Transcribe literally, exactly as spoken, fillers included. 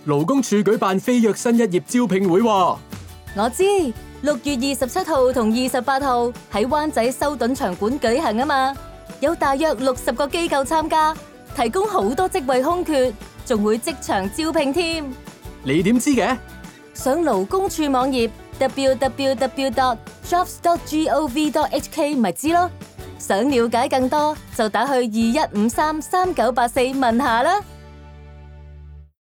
勞工處舉辦飛躍新一頁招聘會喎。 我知，六月二十七號同二十八號喺灣仔修頓場館舉行啊嘛，有大約六十個機構參加，提供好多職位空缺，仲會即場招聘添。 你點知嘅？ 上勞工處網頁 double-u double-u double-u dot jobs dot gov dot h k 咪知咯。想了解更多就打去二一五三三九八四問下啦。